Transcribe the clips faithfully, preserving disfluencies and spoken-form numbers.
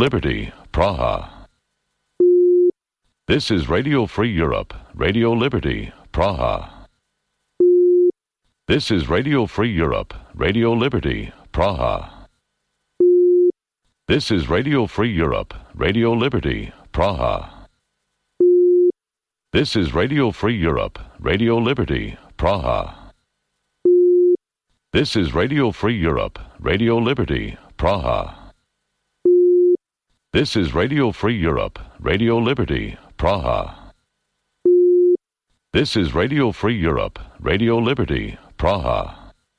Liberty, Praha. This is Radio Free Europe, Radio Liberty, Praha. This is Radio Free Europe, Radio Liberty, Praha. This is Radio Free Europe, Radio Liberty, Praha. This is Radio Free Europe, Radio Liberty, Praha. This is Radio Free Europe, Radio Liberty, Praha. This is Radio Free Europe, Radio Liberty, Praha. This is Radio Free Europe, Radio Liberty, Praha.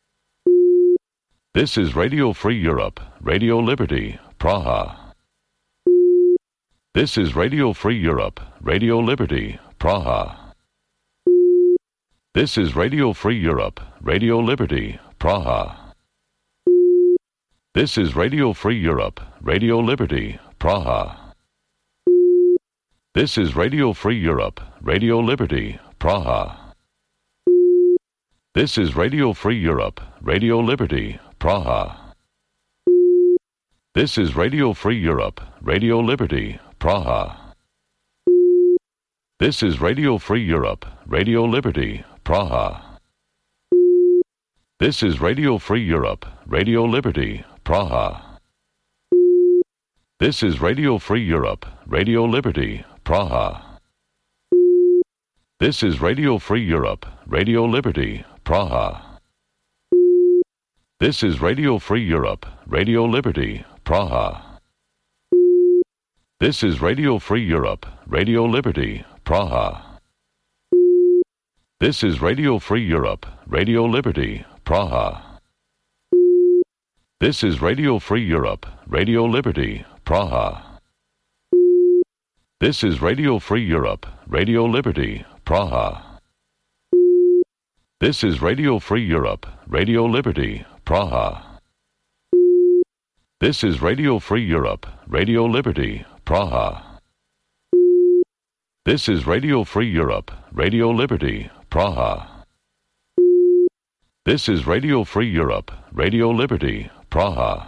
This is Radio Free Europe, Radio Liberty, Praha. This is Radio Free Europe, Radio Liberty, Praha. This is Radio Free Europe, Radio Liberty, Praha. This is Radio Free Europe, Radio Liberty, Praha. This is Radio Free Europe, Radio Liberty, Praha. This is Radio Free Europe, Radio Liberty, Praha. This is Radio Free Europe, Radio Liberty, Praha. This is Radio Free Europe, Radio Liberty, Praha. This is Radio Free Europe, Radio Liberty, Praha. This is Radio Free Europe, Radio Liberty, Praha. This is Radio Free Europe, Radio Liberty, Praha. This is Radio Free Europe, Radio Liberty, Praha. This is Radio Free Europe, Radio Liberty, Praha. This is Radio Free Europe, Radio Liberty, Praha. This is Radio Free Europe, Radio Liberty, Praha. This is Radio Free Europe, Radio Liberty, Praha. This is Radio Free Europe, Radio Liberty, Praha. This is Radio Free Europe, Radio Liberty, Praha. This is Radio Free Europe, Radio Liberty, Praha. This is Radio Free Europe, Radio Liberty, Praha.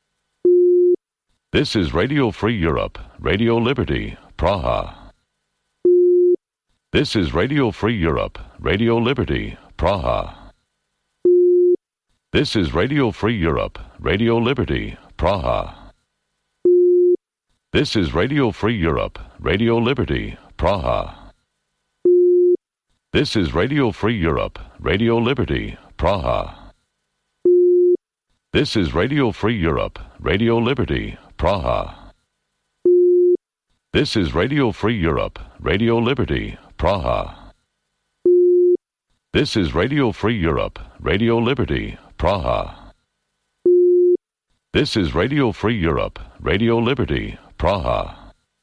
This is Radio Free Europe, Radio Liberty, Praha. This is Radio Free Europe, Radio Liberty, Praha. This is Radio Free Europe, Radio Liberty, Praha. This is Radio Free Europe, Radio Liberty, Praha. This is Radio Free Europe, Radio Liberty, Praha. This is Radio Free Europe, Radio Liberty, Praha. This is Radio Free Europe, Radio Liberty, Praha. This is Radio Free Europe, Radio Liberty, Praha. This is Radio Free Europe, Radio Liberty, Praha.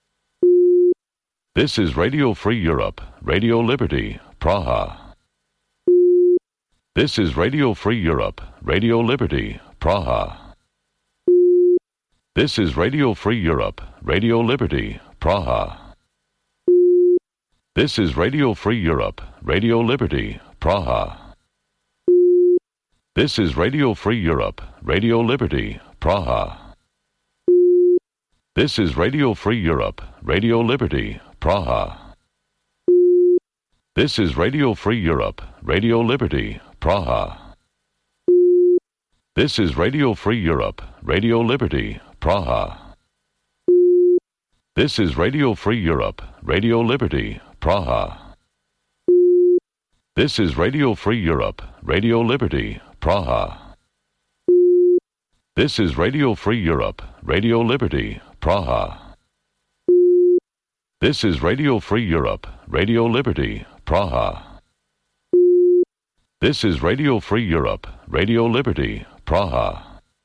This is Radio Free Europe, Radio Liberty, Praha. This is Radio Free Europe, Radio Liberty, Praha. This is Radio Free Europe, Radio Liberty, Praha. This is Radio Free Europe, Radio Liberty, Praha. This is Radio Free Europe, Radio Liberty, Praha. This is Radio Free Europe, Radio Liberty, Praha. This is Radio Free Europe, Radio Liberty, Praha. This is Radio Free Europe, Radio Liberty, Praha. This is Radio Free Europe, Radio Liberty, Praha. This is Radio Free Europe, Radio Liberty, Praha. This is Radio Free Europe, Radio Liberty, Praha. This is Radio Free Europe, Radio Liberty, Praha. This is Radio Free Europe, Radio Liberty, Praha.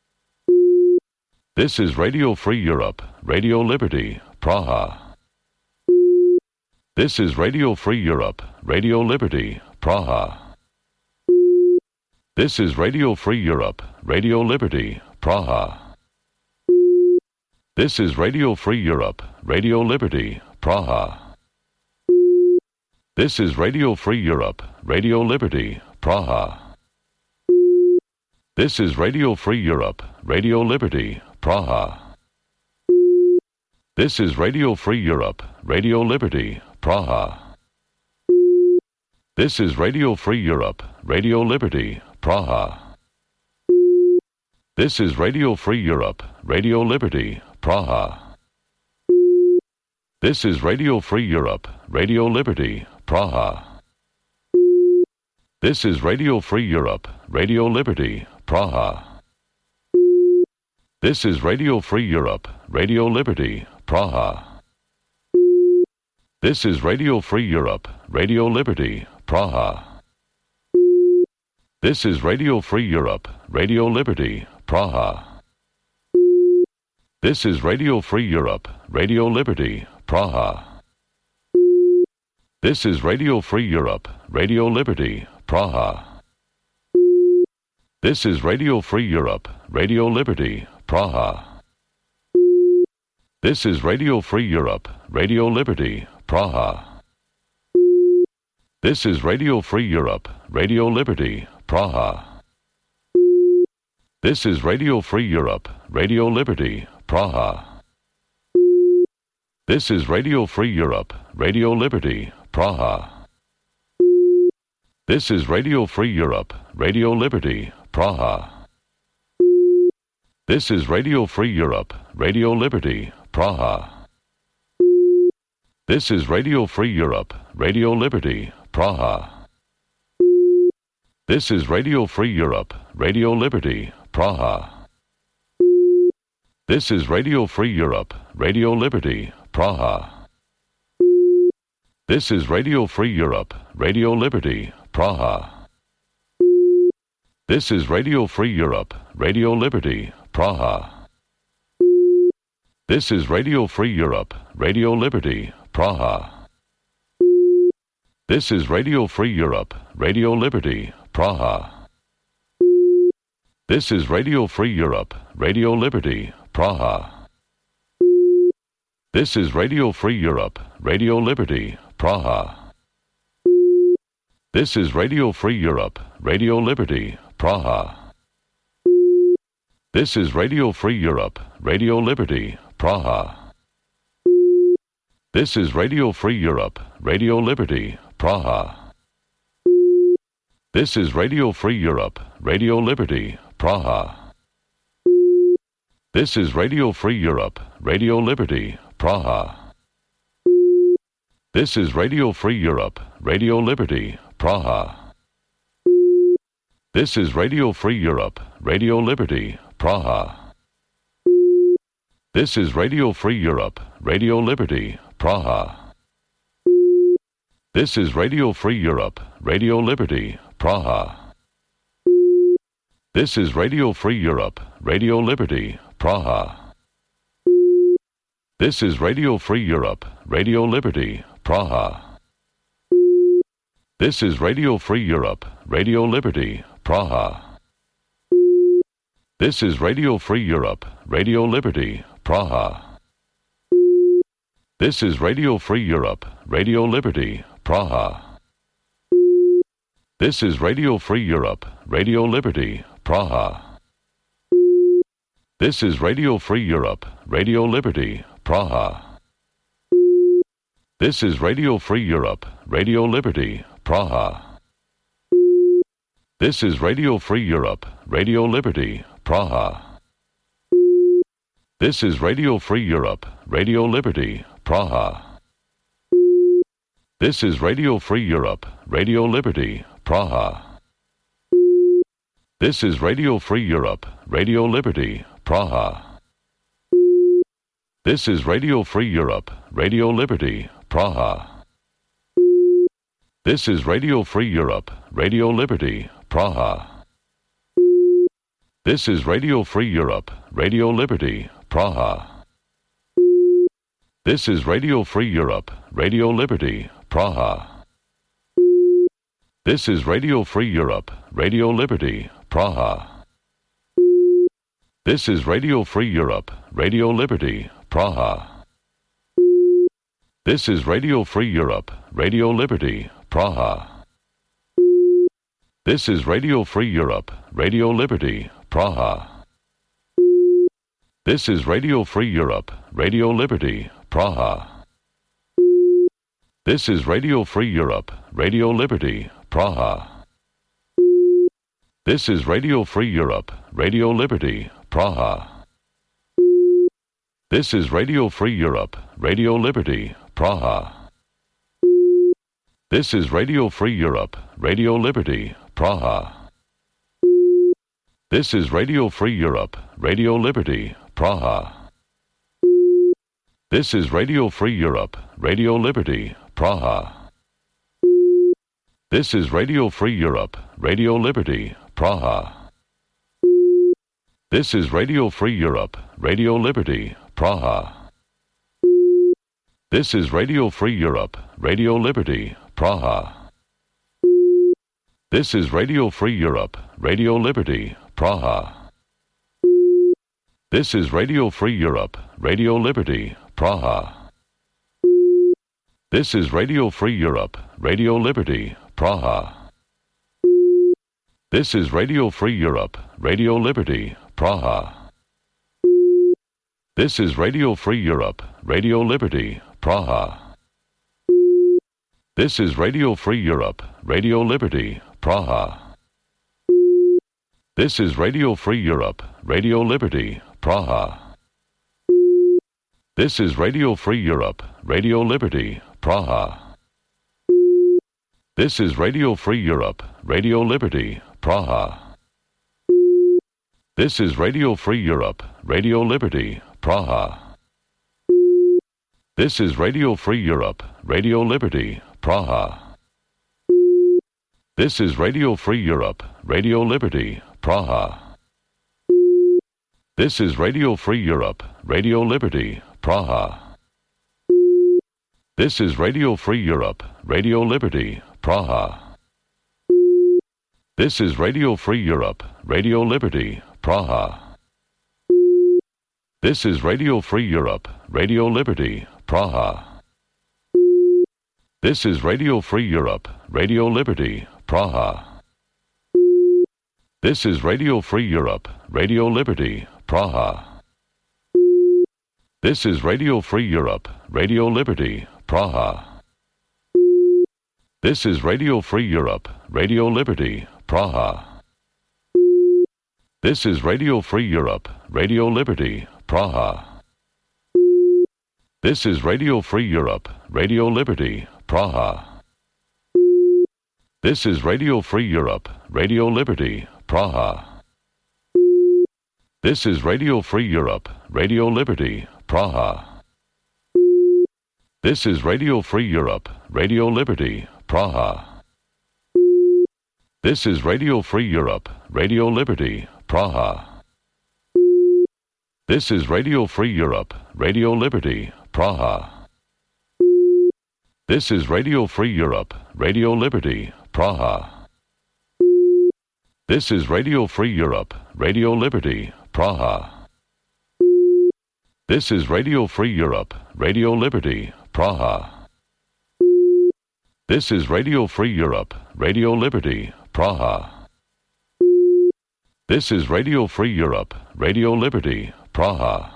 This is Radio Free Europe, Radio Liberty, Praha. This is Radio Free Europe, Radio Liberty, Praha. This is Radio Free Europe, Radio Liberty, Praha. This is Radio Free Europe, Radio Liberty, Praha. This is Radio Free Europe, Radio Liberty, Praha. This is Radio Free Europe, Radio Liberty, Praha. This is Radio Free Europe, Radio Liberty, Praha. This is Radio Free Europe, Radio Liberty, Praha. This is Radio Free Europe, Radio Liberty, Praha. This is Radio Free Europe, Radio Liberty, Praha. This is Radio Free Europe, Radio Liberty, Praha. This is Radio Free Europe, Radio Liberty, Praha. This is Radio Free Europe, Radio Liberty, Praha. This is Radio Free Europe, Radio Liberty, Praha. This is Radio Free Europe, Radio Liberty, Praha. This is Radio Free Europe, Radio Liberty, Praha. This is Radio Free Europe, Radio Liberty, Praha. This is Radio Free Europe, Radio Liberty, Praha. This is Radio Free Europe, Radio Liberty, Praha. This is Radio Free Europe, Radio Liberty, Praha. This is Radio Free Europe, Radio Liberty, Praha. This is Radio Free Europe, Radio Liberty, Praha. This is Radio Free Europe, Radio Liberty, Praha. This is Radio Free Europe, Radio Liberty, Praha. This is Radio Free Europe, Radio Liberty, Praha. This is Radio Free Europe, Radio Liberty, Praha. This is Radio Free Europe, Radio Liberty, Praha. This is Radio Free Europe, Radio Liberty, Praha. This is Radio Free Europe, Radio Liberty, Praha. This is Radio Free Europe, Radio Liberty, Praha. This is Radio Free Europe, Radio Liberty, Praha. This is Radio Free Europe, Radio Liberty, Praha. This is Radio Free Europe, Radio Liberty, Praha. This is Radio Free Europe, Radio Liberty, Praha. This is Radio Free Europe, Radio Liberty, Praha. This is Radio Free Europe, Radio Liberty, Praha. This is Radio Free Europe, Radio Liberty, Praha. This is Radio Free Europe, Radio Liberty, Praha. This is Radio Free Europe, Radio Liberty, Praha. This is Radio Free Europe, Radio Liberty, Praha. This is Radio Free Europe, Radio Liberty, Praha. This is Radio Free Europe, Radio Liberty, Praha. This is Radio Free Europe, Radio Liberty, Praha. This is Radio Free Europe, Radio Liberty, Praha. This is Radio Free Europe, Radio Liberty, Praha. This is Radio Free Europe, Radio Liberty, Praha. This is Radio Free Europe, Radio Liberty, Praha. This is Radio Free Europe, Radio Liberty, Praha. This is Radio Free Europe, Radio Liberty, Praha. This is Radio Free Europe, Radio Liberty, Praha. This is Radio Free Europe, Radio Liberty, Praha. This is Radio Free Europe, Radio Liberty, Praha. This is Radio Free Europe, Radio Liberty, Praha. This is Radio Free Europe, Radio Liberty, Praha. This is Radio Free Europe, Radio Liberty, Praha. This is Radio Free Europe, Radio Liberty, Praha. This is Radio Free Europe, Radio Liberty, Praha. This is Radio Free Europe, Radio Liberty, Praha. This is Radio Free Europe, Radio Liberty, Praha. This is Radio Free Europe, Radio Liberty, Praha. This is Radio Free Europe, Radio Liberty, Praha. This is Radio Free Europe, Radio Liberty, Praha. This is Radio Free Europe, Radio Liberty, Praha. This is Radio Free Europe, Radio Liberty, Praha. This is Radio Free Europe, Radio Liberty, Praha. This is Radio Free Europe, Radio Liberty, Praha. This is Radio Free Europe, Radio Liberty, Praha. This is Radio Free Europe, Radio Liberty, Praha. This is Radio Free Europe, Radio Liberty, Praha. This is Radio Free Europe, Radio Liberty, Praha. This is Radio Free Europe, Radio Liberty, Praha. This is Radio Free Europe, Radio Liberty, Praha. This is Radio Free Europe, Radio Liberty, Praha. This is Radio Free Europe, Radio Liberty, Praha. This is Radio Free Europe, Radio Liberty, Praha. This is Radio Free Europe, Radio Liberty, Praha. This is Radio Free Europe, Radio Liberty, Praha. This is Radio Free Europe, Radio Liberty, Praha. This is Radio Free Europe, Radio Liberty, Praha. This is Radio Free Europe, Radio Liberty, Praha. This is Radio Free Europe, Radio Liberty, Praha. This is Radio Free Europe, Radio Liberty, Praha. This is Radio Free Europe, Radio Liberty, Praha. This is Radio Free Europe, Radio Liberty, Praha. This is Radio Free Europe, Radio Liberty, Praha. This is Radio Free Europe, Radio Liberty, Praha. This is Radio Free Europe, Radio Liberty, Praha. This is Radio Free Europe, Radio Liberty, Praha. This is Radio Free Europe, Radio Liberty, Praha. This is Radio Free Europe, Radio Liberty, Praha. This is Radio Free Europe, Radio Liberty, Praha. This is Radio Free Europe, Radio Liberty, Praha. This is Radio Free Europe, Radio Liberty, Praha. This is Radio Free Europe, Radio Liberty, Praha. This is Radio Free Europe, Radio Liberty, Praha. This is Radio Free Europe, Radio Liberty, Praha. This is Radio Free Europe, Radio Liberty, Praha. This is Radio Free Europe, Radio Liberty, Praha. This is Radio Free Europe, Radio Liberty, Praha. This is Radio Free Europe, Radio Liberty, Praha. This is Radio Free Europe, Radio Liberty, Praha. This is Radio Free Europe, Radio Liberty, Praha. This is Radio Free Europe, Radio Liberty, Praha.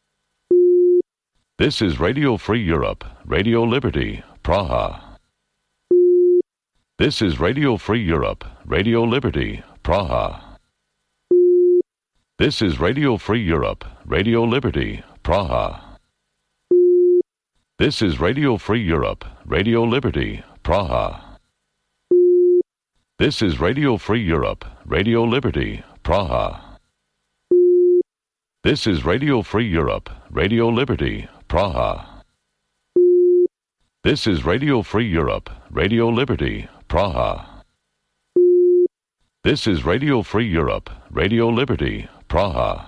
This is Radio Free Europe, Radio Liberty, Praha. This is Radio Free Europe, Radio Liberty, Praha. This is Radio Free Europe, Radio Liberty, Praha. This is Radio Free Europe, Radio Liberty, Praha. This is Radio Free Europe, Radio Liberty, Praha. This is Radio Free Europe, Radio Liberty, Praha. This is Radio Free Europe, Radio Liberty, Praha. This is Radio Free Europe, Radio Liberty, Praha.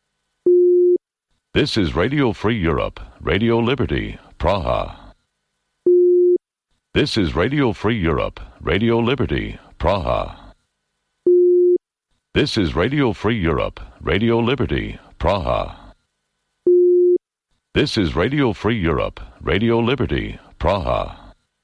This is Radio Free Europe, Radio Liberty, Praha. This is Radio Free Europe, Radio Liberty, Praha. This is Radio Free Europe, Radio Liberty, Praha. This is Radio Free Europe, Radio Liberty, Praha.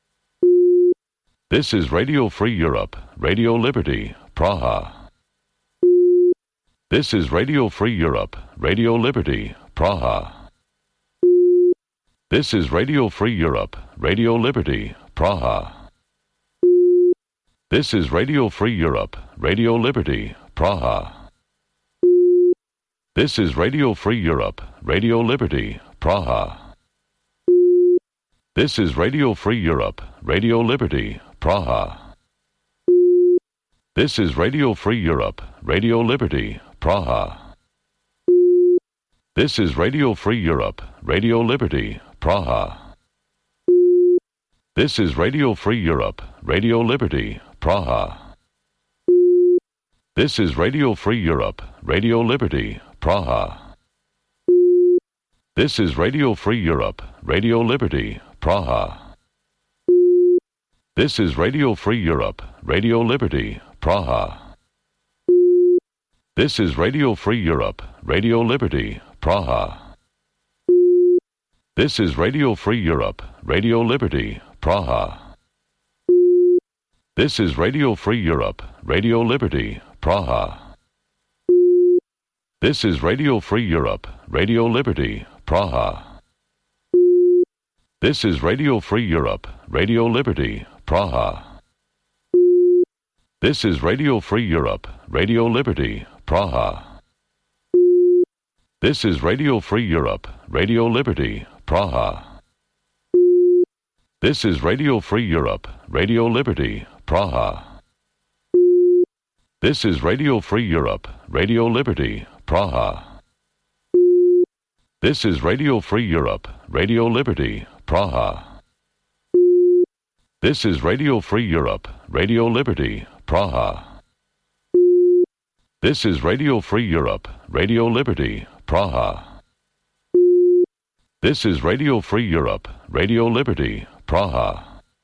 This is Radio Free Europe, Radio Liberty, Praha. This is Radio Free Europe, Radio Liberty, Praha. This is Radio Free Europe, Radio Liberty, Praha. This is Radio Free Europe, Radio Liberty, Praha. This is Radio Free Europe, Radio Liberty, Praha. This is Radio Free Europe, Radio Liberty, Praha. This is Radio Free Europe, Radio Liberty, Praha. This is Radio Free Europe, Radio Liberty, Praha. This is Radio Free Europe, Radio Liberty, Praha. This is Radio Free Europe, Radio Liberty, Praha. This is Radio Free Europe, Radio Liberty, Praha. This is Radio Free Europe, Radio Liberty, Praha. This is Radio Free Europe, Radio Liberty, Praha. This is Radio Free Europe, Radio Liberty, Praha. This is Radio Free Europe, Radio Liberty, Praha. This is Radio Free Europe, Radio Liberty, Praha. This is Radio Free Europe, Radio Liberty, Praha. This is Radio Free Europe, Radio Liberty, Praha. This is Radio Free Europe, Radio Liberty, Praha. This is Radio Free Europe, Radio Liberty, Praha. This is Radio Free Europe, Radio Liberty, Praha. This is Radio Free Europe, Radio Liberty, Praha. This is Radio Free Europe, Radio Liberty, Praha. This is Radio Free Europe, Radio Liberty, Praha. This is Radio Free Europe, Radio Liberty, Praha.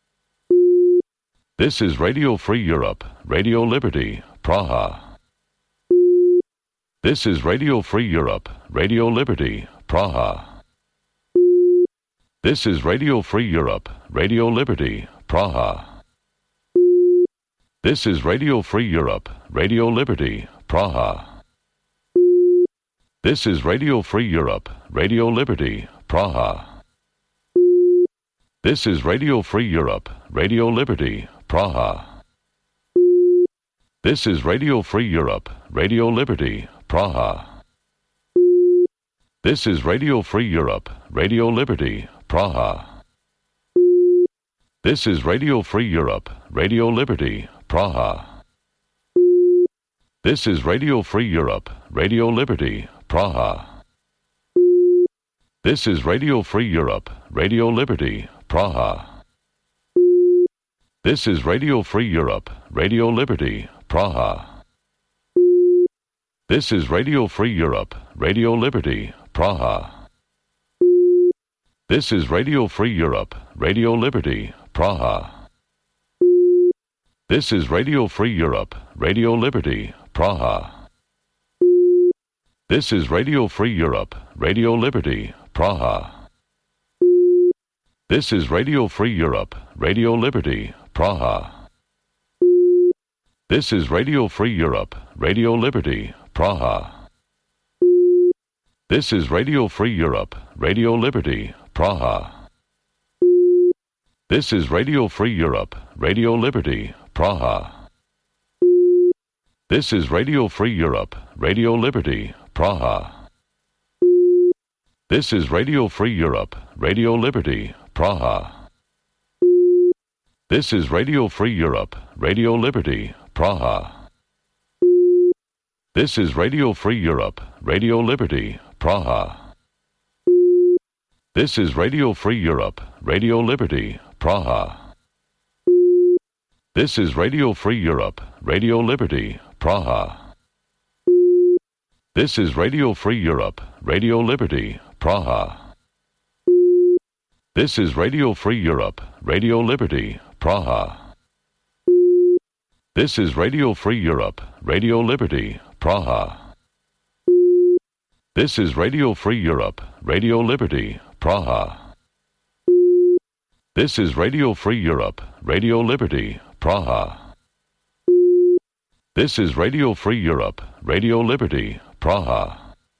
This is Radio Free Europe, Radio Liberty, Praha. This is Radio Free Europe, Radio Liberty, Praha. This is Radio Free Europe, Radio Liberty, Praha. This is Radio Free Europe, Radio Liberty, Praha. This is Radio Free Europe, Radio Liberty, Praha. This is Radio Free Europe, Radio Liberty, Praha. This is Radio Free Europe, Radio Liberty, Praha. This is Radio Free Europe, Radio Liberty, Praha. This is Radio Free Europe, Radio Liberty, Praha. This is Radio Free Europe, Radio Liberty, Praha. This is Radio Free Europe, Radio Liberty, Praha. This is Radio Free Europe, Radio Liberty, Praha. This is Radio Free Europe, Radio Liberty, Praha. This is Radio Free Europe, Radio Liberty, Praha. This is Radio Free Europe, Radio Liberty, Praha. This is Radio Free Europe, Radio Liberty, Praha. This is Radio Free Europe, Radio Liberty, Praha. This is Radio Free Europe, Radio Liberty, Praha. This is Radio Free Europe, Radio Liberty, Praha. This is Radio Free Europe, Radio Liberty, Praha. This is Radio Free Europe, Radio Liberty, Praha. This is Radio Free Europe, Radio Liberty, Praha. This is Radio Free Europe, Radio Liberty, Praha. This is Radio Free Europe, Radio Liberty, Praha. This is Radio Free Europe, Radio Liberty, Praha. This is Radio Free Europe, Radio Liberty, Praha. This is Radio Free Europe, Radio Liberty, Praha. This is Radio Free Europe, Radio Liberty, Praha. This is Radio Free Europe, Radio Liberty, Praha. This is Radio Free Europe, Radio Liberty, Praha. This is Radio Free Europe, Radio Liberty, Praha. This is Radio Free Europe, Radio Liberty, Praha.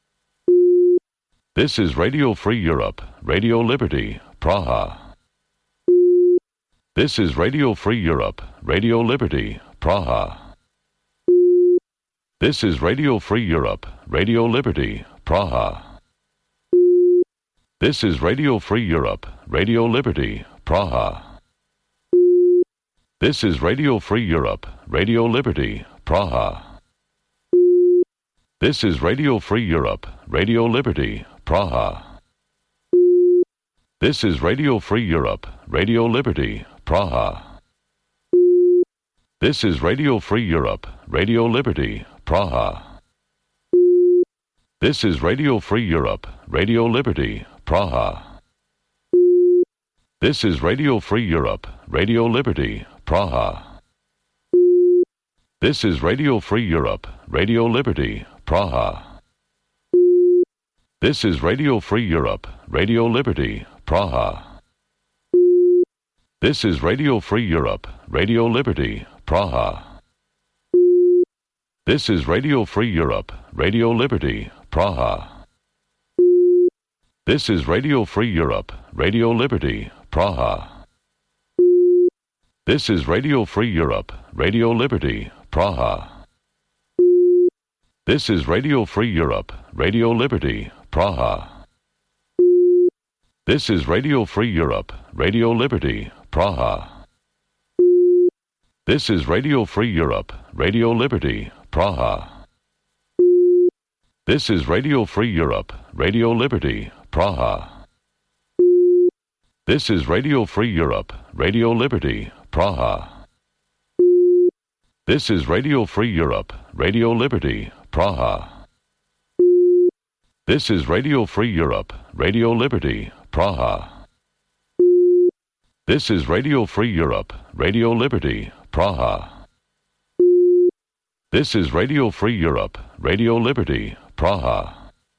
This is Radio Free Europe, Radio Liberty, Praha. This is Radio Free Europe, Radio Liberty, Praha. This is Radio Free Europe, Radio Liberty, Praha. This is Radio Free Europe, Radio Liberty, Praha. This is Radio Free Europe, Radio Liberty, Praha. This is Radio Free Europe, Radio Liberty, Praha. This is Radio Free Europe, Radio Liberty, Praha. This is Radio Free Europe, Radio Liberty, Praha. This is Radio Free Europe, Radio Liberty, Praha. This is Radio Free Europe, Radio Liberty, Praha. This is Radio Free Europe, Radio Liberty, Praha. This is Radio Free Europe, Radio Liberty, Praha. This is Radio Free Europe, Radio Liberty, Praha. This is Radio Free Europe, Radio Liberty, Praha. This is Radio Free Europe, Radio Liberty, Praha. This is Radio Free Europe, Radio Liberty, Praha. This is Radio Free Europe, Radio Liberty, Praha. This is Radio Free Europe, Radio Liberty, Praha. This is Radio Free Europe, Radio Liberty, Praha. This is Radio Free Europe, Radio Liberty, Praha. This is Radio Free Europe, Radio Liberty, Praha. This is Radio Free Europe, Radio Liberty, Praha. This is Radio Free Europe, Radio Liberty, Praha. This is Radio Free Europe, Radio Liberty, Praha. This is Radio Free Europe, Radio Liberty, Praha.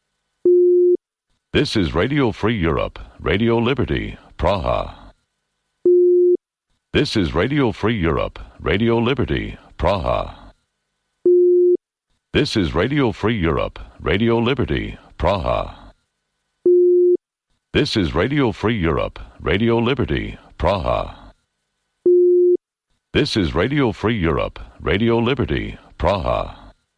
This is Radio Free Europe, Radio Liberty, Praha. This is Radio Free Europe, Radio Liberty, Praha. This is Radio Free Europe, Radio Liberty, Praha. This is Radio Free Europe, Radio Liberty, Praha. This is Radio Free Europe, Radio Liberty, Praha.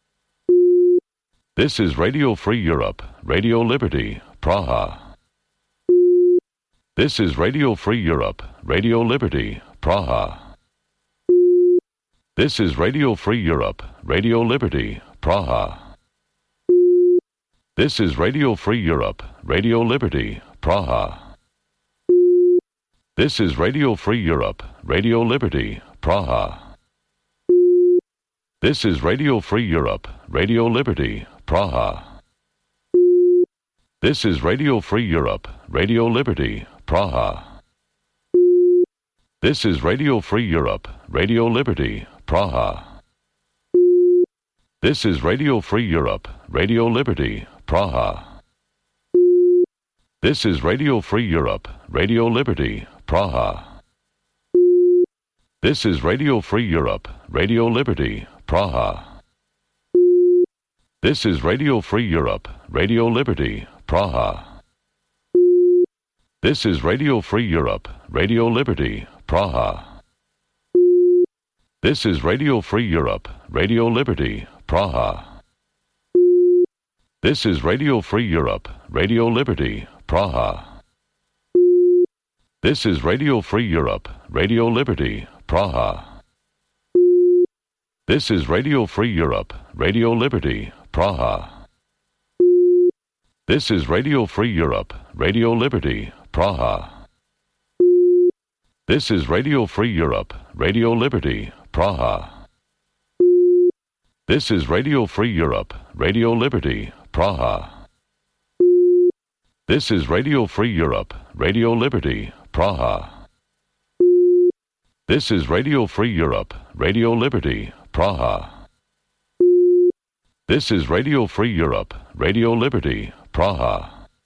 This is Radio Free Europe, Radio Liberty, Praha. This is Radio Free Europe, Radio Liberty, Praha. This is Radio Free Europe, Radio Liberty, Praha. This is Radio Free Europe, Radio Liberty, Praha. This is Radio Free Europe, Radio Liberty, Praha. This is Radio Free Europe, Radio Liberty, Praha. This is Radio Free Europe, Radio Liberty, Praha. This is Radio Free Europe, Radio Liberty, Praha. This is Radio Free Europe, Radio Liberty, Praha. This is Radio Free Europe, Radio Liberty, Praha. This is Radio Free Europe, Radio Liberty, Praha. This is Radio Free Europe, Radio Liberty, Praha. This is Radio Free Europe, Radio Liberty, Praha. This is Radio Free Europe, Radio Liberty, Praha. This is Radio Free Europe, Radio Liberty, Praha. This is Radio Free Europe, Radio Liberty, Praha. This is Radio Free Europe, Radio Liberty, Praha. This is Radio Free Europe, Radio Liberty, Praha. This is Radio Free Europe, Radio Liberty, Praha. This is Radio Free Europe, Radio Liberty, Praha. This is Radio Free Europe, Radio Liberty, Praha. This is Radio Free Europe, Radio Liberty, Praha. This is Radio Free Europe, Radio Liberty, Praha.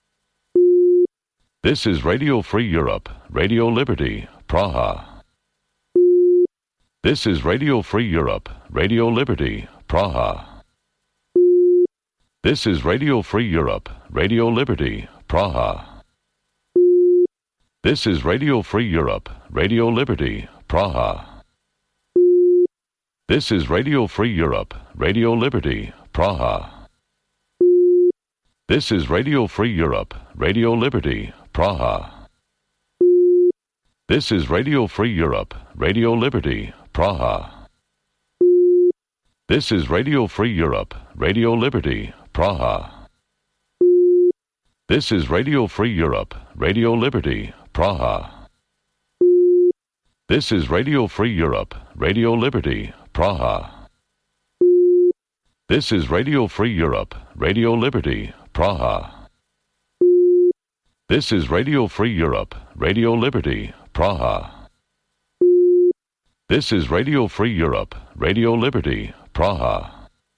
This is Radio Free Europe, Radio Liberty, Praha. This is Radio Free Europe, Radio Liberty, Praha. This is Radio Free Europe, Radio Liberty, Praha. This is Radio Free Europe, Radio Liberty, Praha. This is Radio Free Europe, Radio Liberty, Praha. This is Radio Free Europe, Radio Liberty, Praha. This is Radio Free Europe, Radio Liberty, Praha. This is Radio Free Europe, Radio Liberty, Praha. This is Radio Free Europe, Radio Liberty, Praha. This is Radio Free Europe, Radio Liberty, Praha. This is Radio Free Europe, Radio Liberty, Praha. This is Radio Free Europe, Radio Liberty, Praha. This is Radio Free Europe, Radio Liberty, Praha.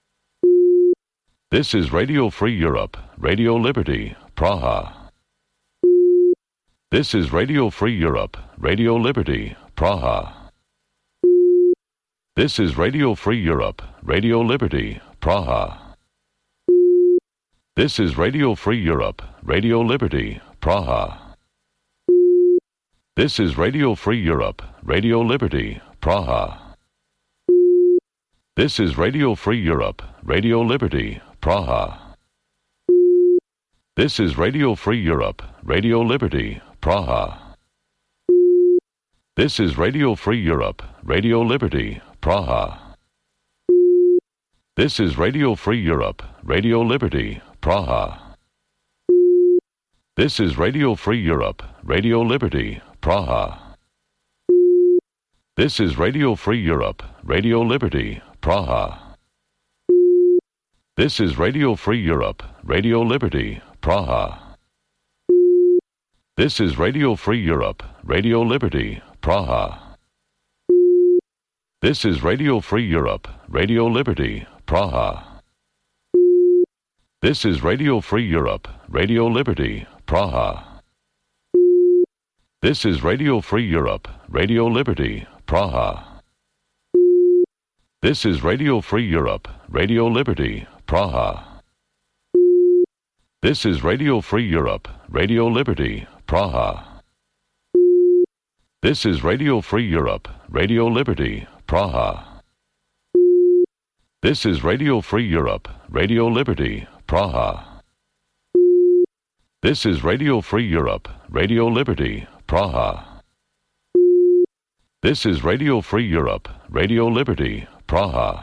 This is Radio Free Europe, Radio Liberty, Praha. This is Radio Free Europe, Radio Liberty, Praha. This is Radio Free Europe, Radio Liberty, Praha. This is Radio Free Europe, Radio Liberty, Praha. This is Radio Free Europe, Radio Liberty, Praha. This is Radio Free Europe, Radio Liberty, Praha. This is Radio Free Europe, Radio Liberty, Praha. This is Radio Free Europe, Radio Liberty, Praha. This is Radio Free Europe, Radio Liberty, Praha. This is Radio Free Europe, Radio Liberty, Praha. This is Radio Free Europe, Radio Liberty, Praha. This is Radio Free Europe, Radio Liberty, Praha. This is Radio Free Europe, Radio Liberty, Praha. This is Radio Free Europe, Radio Liberty, Praha. This is Radio Free Europe, Radio Liberty, Praha. This is Radio Free Europe, Radio Liberty, Praha. This is Radio Free Europe, Radio Liberty, Praha. This is Radio Free Europe, Radio Liberty, Praha. This is Radio Free Europe, Radio Liberty, Praha. This is Radio Free Europe, Radio Liberty, Praha. This is Radio Free Europe, Radio Liberty, Praha. This is Radio Free Europe, Radio Liberty, Praha.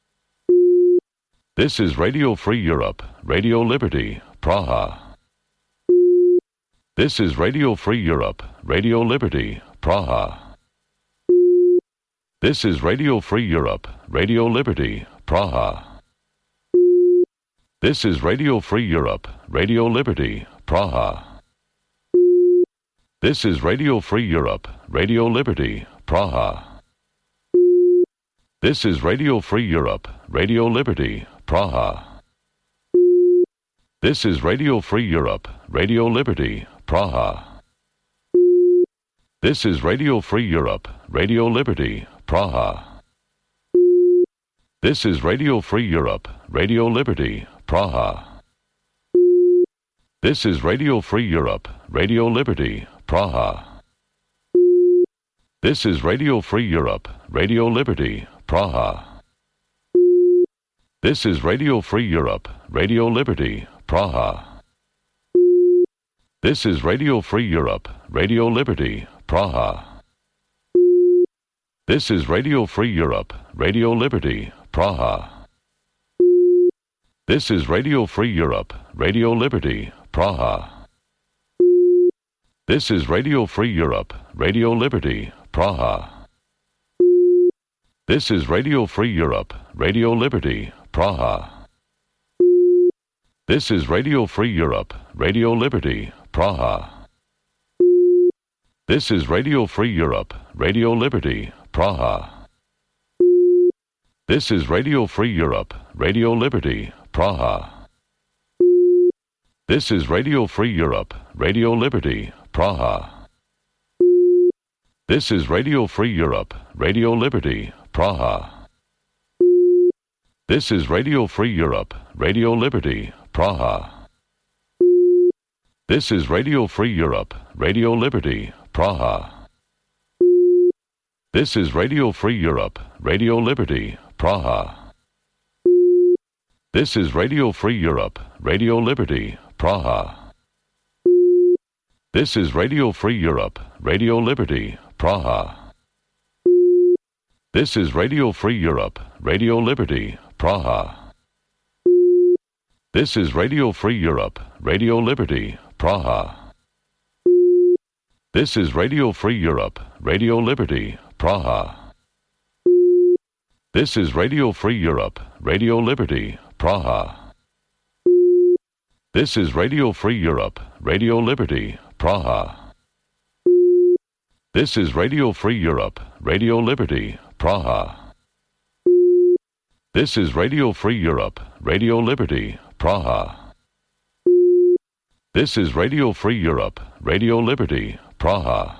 This is Radio Free Europe, Radio Liberty, Praha. This is Radio Free Europe, Radio Liberty, Praha. This is Radio Free Europe, Radio Liberty, Praha. This is Radio Free Europe, Radio Liberty, Praha. This is Radio Free Europe, Radio Liberty, Praha. This is Radio Free Europe, Radio Liberty, Praha. This is Radio Free Europe, Radio Liberty, Praha. This is Radio Free Europe, Radio Liberty, Praha. This is Radio Free Europe, Radio Liberty, Praha. This is Radio Free Europe, Radio Liberty, Praha. This is Radio Free Europe, Radio Liberty, Praha. This is Radio Free Europe, Radio Liberty, Praha. This is Radio Free Europe, Radio Liberty, Praha. This is Radio Free Europe, Radio Liberty, Praha. This is Radio Free Europe, Radio Liberty, Praha. This is Radio Free Europe, Radio Liberty, Praha. This is Radio Free Europe, Radio Liberty, Praha. This is Radio Free Europe, Radio Liberty, Praha. This is Radio Free Europe, Radio Liberty, Praha. This is Radio Free Europe, Radio Liberty, Praha. This is Radio Free Europe, Radio Liberty, Praha. This is Radio Free Europe, Radio Liberty, Praha. This is Radio Free Europe, Radio Liberty, Praha. This is Radio Free Europe, Radio Liberty, Praha. This is Radio Free Europe, Radio Liberty, Praha. This is Radio Free Europe, Radio Liberty, Praha. This is Radio Free Europe, Radio Liberty, Praha. This is Radio Free Europe, Radio Liberty, Praha. This is Radio Free Europe, Radio Liberty, Praha. This is Radio Free Europe, Radio Liberty, Praha. This is Radio Free Europe, Radio Liberty, Praha. This is Radio Free Europe, Radio Liberty, Praha. This is Radio Free Europe, Radio Liberty, Praha. This is Radio Free Europe, Radio Liberty, Praha. This is Radio Free Europe, Radio Liberty, Praha.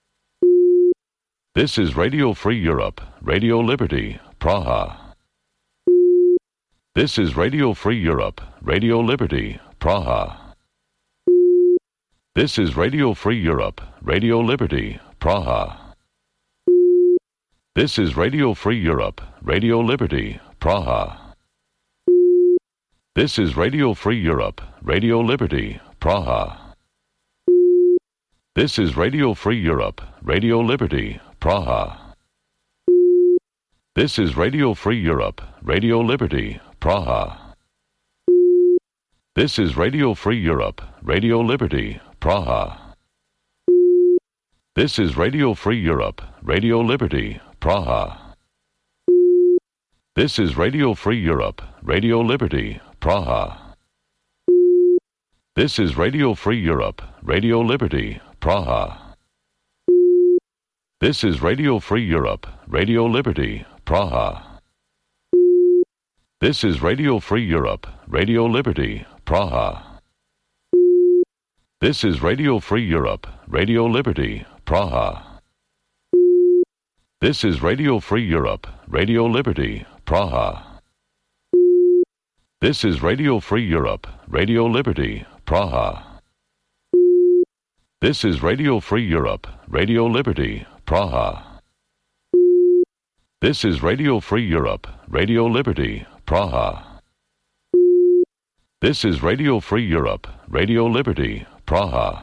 This is Radio Free Europe, Radio Liberty, Praha. This is Radio Free Europe, Radio Liberty, Praha. This is Radio Free Europe, Radio Liberty, Praha. This is Radio Free Europe, Radio Liberty, Praha. This is Radio Free Europe, Radio Liberty, Praha. This is Radio Free Europe, Radio Liberty, Praha. This is Radio Free Europe, Radio Liberty, Praha. This is Radio Free Europe, Radio Liberty, Praha. This is Radio Free Europe, Radio Liberty, Praha. This is Radio Free Europe, Radio Liberty, Praha. This is Radio Free Europe, Radio Liberty, Praha. This is Radio Free Europe, Radio Liberty, Praha. This is Radio Free Europe, Radio Liberty, Praha. This is Radio Free Europe, Radio Liberty, Praha. This is Radio Free Europe, Radio Liberty, Praha. This is Radio Free Europe, Radio Liberty, Praha. This is Radio Free Europe, Radio Liberty, Praha. This is Radio Free Europe, Radio Liberty, Praha. This is Radio Free Europe, Radio Liberty, Praha.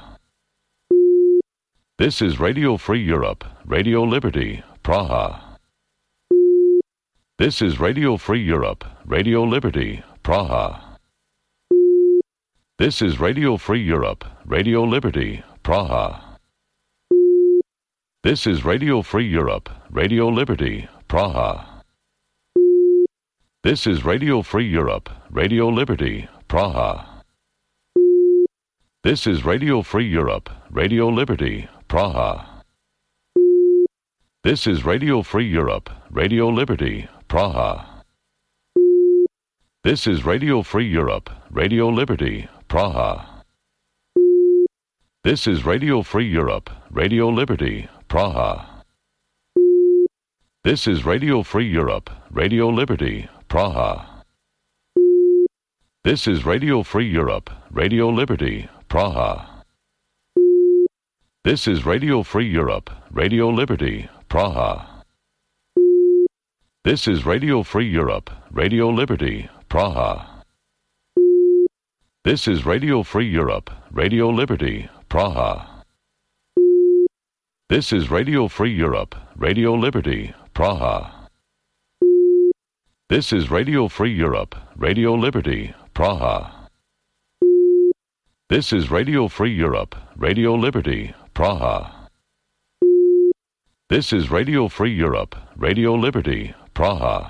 This is Radio Free Europe, Radio Liberty, Praha. This is Radio Free Europe, Radio Liberty, Praha. This is Radio Free Europe, Radio Liberty, Praha. This is Radio Free Europe, Radio Liberty, Praha. This is Radio Free Europe, Radio Liberty, Praha. This is Radio Free Europe, Radio Liberty, Praha. This is Radio Free Europe, Radio Liberty, Praha. This is Radio Free Europe, Radio Liberty, Praha. This is Radio Free Europe, Radio Liberty, Praha. This is Radio Free Europe, Radio Liberty, Praha. This is Radio Free Europe, Radio Liberty, Praha. This is Radio Free Europe, Radio Liberty, Praha. This is Radio Free Europe, Radio Liberty, Praha. This is Radio Free Europe, Radio Liberty, Praha. This is Radio Free Europe, Radio Liberty, Praha. This is Radio Free Europe, Radio Liberty, Praha. This is Radio Free Europe, Radio Liberty, Praha. This is Radio Free Europe, Radio Liberty, Praha.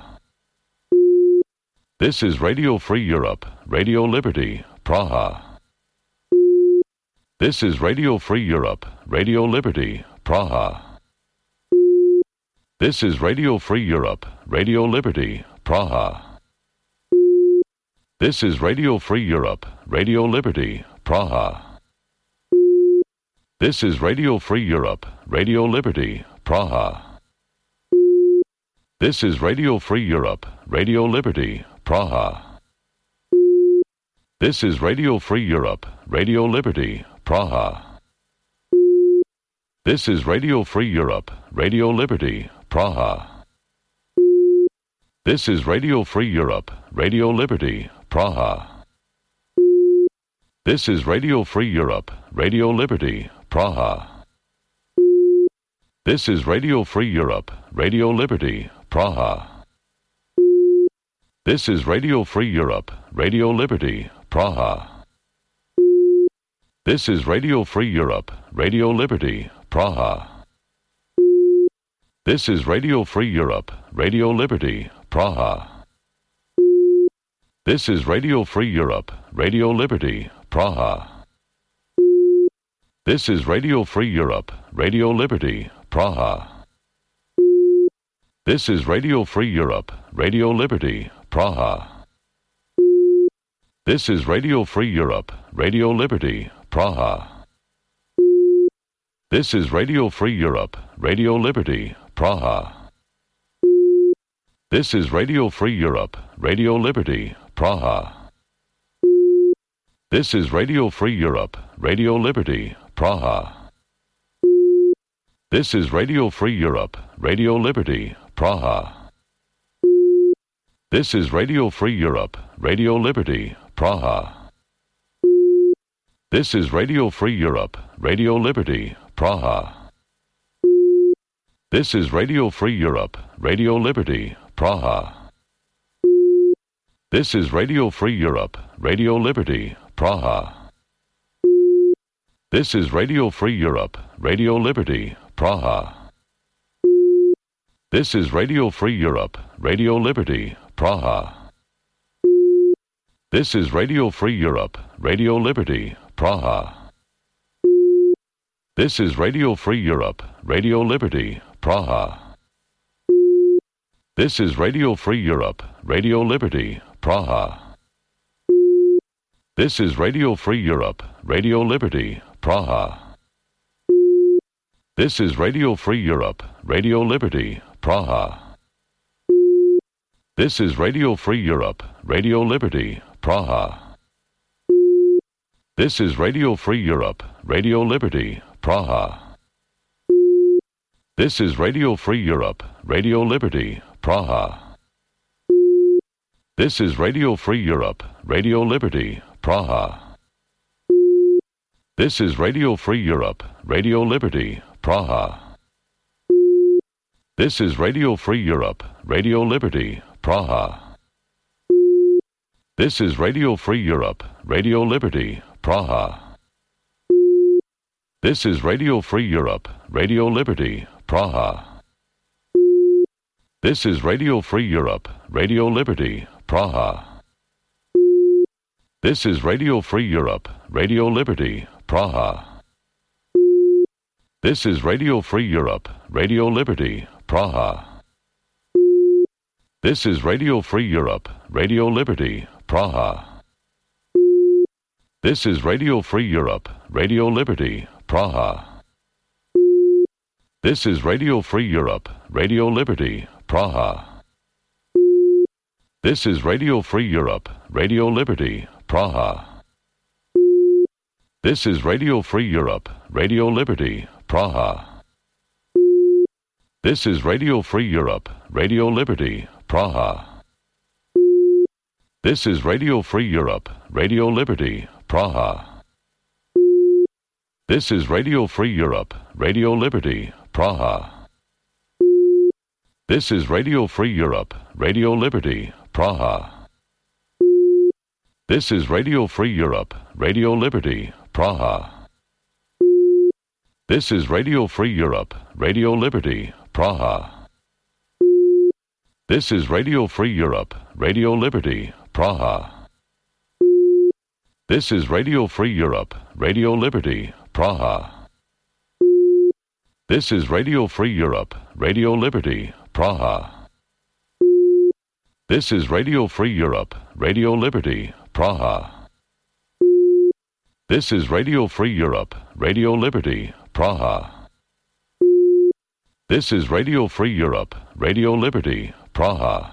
This is Radio Free Europe, Radio Liberty, Praha. This is Radio Free Europe, Radio Liberty, Praha. This is Radio Free Europe, Radio Liberty, Praha. This is Radio Free Europe, Radio Liberty, Praha. This is Radio Free Europe, Radio Liberty, Praha. This is Radio Free Europe, Radio Liberty, Praha. This is Radio Free Europe, Radio Liberty, Praha. This is Radio Free Europe, Radio Liberty, Praha. This is Radio Free Europe, Radio Liberty, Praha. This is Radio Free Europe, Radio Liberty, Praha. This is Radio Free Europe, Radio Liberty, Praha. This is Radio Free Europe, Radio Liberty, Praha. This is Radio Free Europe, Radio Liberty, Praha. This is Radio Free Europe, Radio Liberty, Praha. This is Radio Free Europe, Radio Liberty, Praha. This is Radio Free Europe, Radio Liberty, Praha. This is Radio Free Europe, Radio Liberty, Praha. This is Radio Free Europe, Radio Liberty, Praha. This is Radio Free Europe, Radio Liberty, Praha. This is Radio Free Europe, Radio Liberty, Praha. This is Radio Free Europe, Radio Liberty, Praha. This is Radio Free Europe, Radio Liberty, Praha. This is Radio Free Europe, Radio Liberty, Praha. This is Radio Free Europe, Radio Liberty, Praha. This is Radio Free Europe, Radio Liberty, Praha. This is Radio Free Europe, Radio Liberty, Praha. This is Radio Free Europe, Radio Liberty, Praha. This is Radio Free Europe, Radio Liberty, Praha. This is Radio Free Europe, Radio Liberty, Praha. This is Radio Free Europe, Radio Liberty, Praha. This is Radio Free Europe, Radio Liberty, Praha. This is Radio Free Europe, Radio Liberty, Praha. This is Radio Free Europe, Radio Liberty, Praha. This is Radio Free Europe, Radio Liberty, Praha. This is Radio Free Europe, Radio Liberty, Praha. This is Radio Free Europe, Radio Liberty, Praha. This is Radio Free Europe, Radio Liberty, Praha. This is Radio Free Europe, Radio Liberty, Praha. This is Radio Free Europe, Radio Liberty, Praha. This is Radio Free Europe, Radio Liberty, Praha. This is Radio Free Europe, Radio Liberty, Praha. This is Radio Free Europe, Radio Liberty, Praha. This is Radio Free Europe, Radio Liberty, Praha. This is Radio Free Europe, Radio Liberty, Praha. This is Radio Free Europe, Radio Liberty, Praha. This is Radio Free Europe, Radio Liberty, Praha. This is Radio Free Europe, Radio Liberty, Praha. This is Radio Free Europe, Radio Liberty, Praha. This is Radio Free Europe, Radio Liberty, Praha. This is Radio Free Europe, Radio Liberty, Praha. This is Radio Free Europe, Radio Liberty, Praha. This is Radio Free Europe, Radio Liberty, Praha. This is Radio Free Europe, Radio Liberty, Praha. This is Radio Free Europe, Radio Liberty, Praha. This is Radio Free Europe, Radio Liberty, Praha. This is Radio Free Europe, Radio Liberty, Praha. This is Radio Free Europe, Radio Liberty, Praha. This is Radio Free Europe, Radio Liberty, Praha. This is Radio Free Europe, Radio Liberty, Praha. This is Radio Free Europe, Radio Liberty, Praha. This is Radio Free Europe, Radio Liberty, Praha.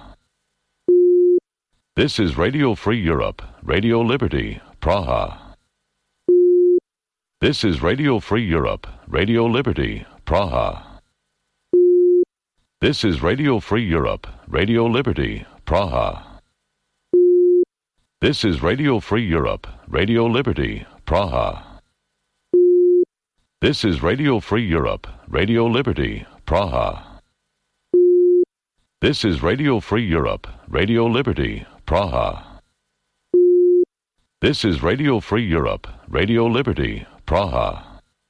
This is Radio Free Europe, Radio Liberty, Praha. This is Radio Free Europe, Radio Liberty, Praha. This is Radio Free Europe, Radio Liberty, Praha. This is Radio Free Europe, Radio Liberty, Praha. This is Radio Free Europe, Radio Liberty, Praha. This is Radio Free Europe, Radio Liberty, Praha. This is Radio Free Europe, Radio Liberty, Praha.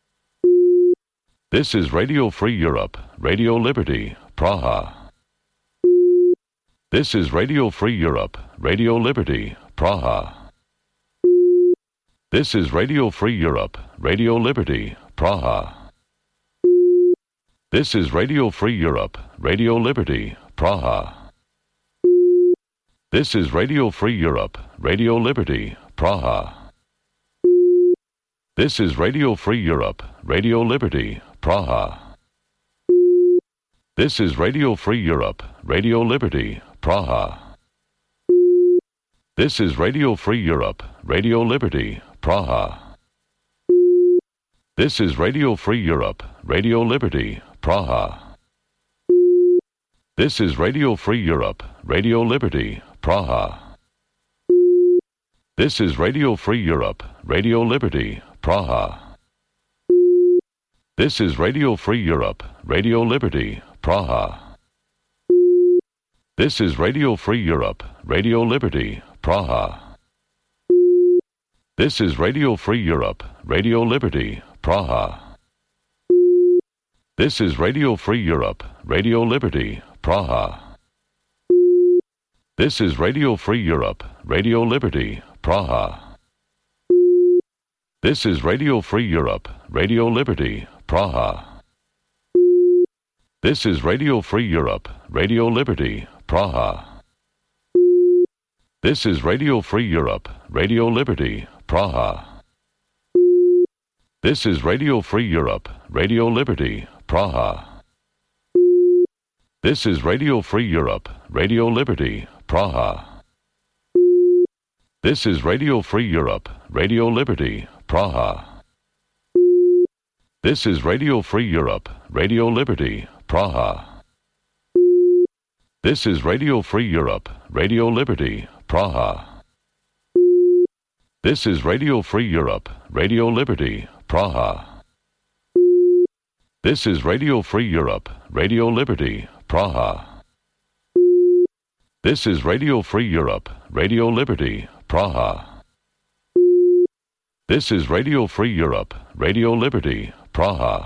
This is Radio Free Europe, Radio Liberty, Praha. This is Radio Free Europe, Radio Liberty, Praha. This is Radio Free Europe, Radio Liberty, Praha. This is Radio Free Europe, Radio Liberty, Praha. This is Radio Free Europe, Radio Liberty, Praha. This is Radio Free Europe, Radio Liberty, Praha. This is Radio Free Europe, Radio Liberty, Praha. This is Radio Free Europe, Radio Liberty, Praha. This is Radio Free Europe, Radio Liberty, Praha. This is Radio Free Europe, Radio Liberty, Praha. This is Radio Free Europe, Radio Liberty, Praha. This is Radio Free Europe, Radio Liberty, Praha. This is Radio Free Europe, Radio Liberty, Praha. This is Radio Free Europe, Radio Liberty, Praha. This is Radio Free Europe, Radio Liberty, Praha. This is Radio Free Europe, Radio Liberty, Praha. This is Radio Free Europe, Radio Liberty, Praha. This is Radio Free Europe, Radio Liberty, Praha. This is Radio Free Europe, Radio Liberty, Praha. This is Radio Free Europe, Radio Liberty, Praha. This is Radio Free Europe, Radio Liberty, Praha. This is Radio Free Europe, Radio Liberty, Praha. This is Radio Free Europe, Radio Liberty, Praha. This is Radio Free Europe, Radio Liberty, Praha. This is Radio Free Europe, Radio Liberty, Praha. This is Radio Free Europe, Radio Liberty, Praha. This is Radio Free Europe, Radio Liberty, Praha. This is Radio Free Europe, Radio Liberty, Praha.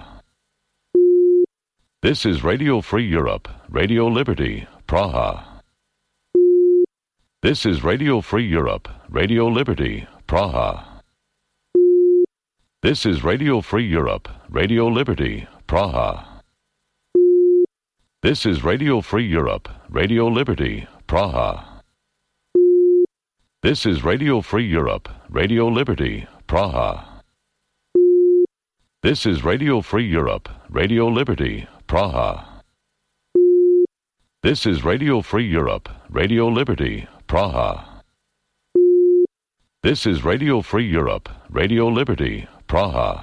This is Radio Free Europe, Radio Liberty, Praha. This is Radio Free Europe, Radio Liberty, Praha. This is Radio Free Europe, Radio Liberty, Praha. This is Radio Free Europe, Radio Liberty, Praha. This is Radio Free Europe, Radio Liberty, Praha. This is Radio Free Europe, Radio Liberty, Praha. This is Radio Free Europe, Radio Liberty, Praha. This is Radio Free Europe, Radio Liberty, Praha.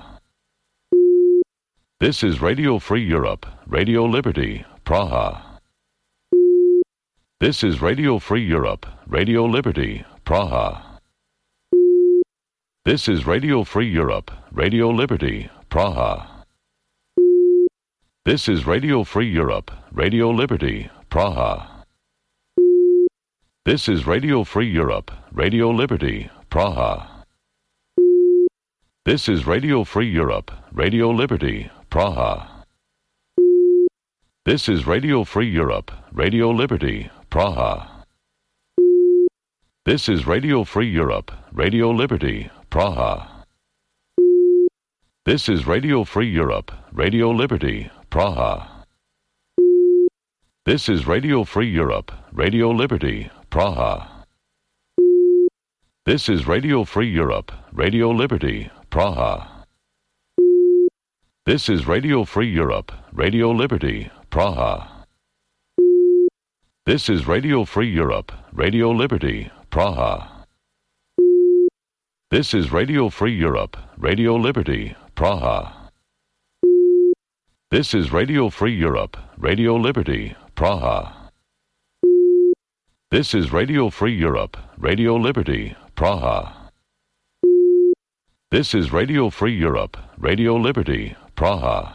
This is Radio Free Europe, Radio Liberty, Praha. This is Radio Free Europe, Radio Liberty, Praha. This is Radio Free Europe, Radio Liberty, Praha. This is Radio Free Europe, Radio Liberty, Praha. This is Radio Free Europe, Radio Liberty, Praha. This is Radio Free Europe, Radio Liberty, Praha. This is Radio Free Europe, Radio Liberty, Praha. This is Radio Free Europe, Radio Liberty, Praha. This is Radio Free Europe, Radio Liberty, Praha. This is Radio Free Europe, Radio Liberty, Praha. This is Radio Free Europe, Radio Liberty, Praha. This is Radio Free Europe, Radio Liberty, Praha. This is Radio Free Europe, Radio Liberty, Praha. This is Radio Free Europe, Radio Liberty, Praha. This is Radio Free Europe, Radio Liberty, Praha. This is Radio Free Europe, Radio Liberty, Praha. This is Radio Free Europe, Radio Liberty, Praha.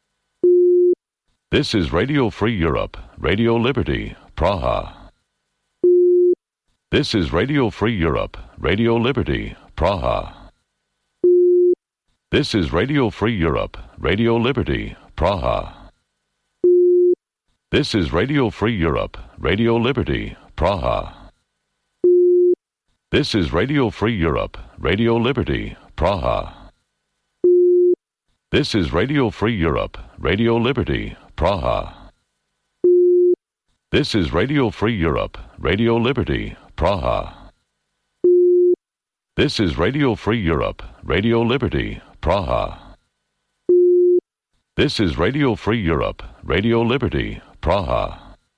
This is Radio Free Europe, Radio Liberty, Praha. This is Radio Free Europe, Radio Liberty, Praha. This is Radio Free Europe, Radio Liberty, Praha. This is Radio Free Europe, Radio Liberty, Praha. This is Radio Free Europe, Radio Liberty, Praha. This is Radio Free Europe, Radio Liberty, Praha. This is Radio Free Europe, Radio Liberty, Praha. This is Radio Free Europe, Radio Liberty, Praha. This is Radio Free Europe, Radio Liberty, Praha.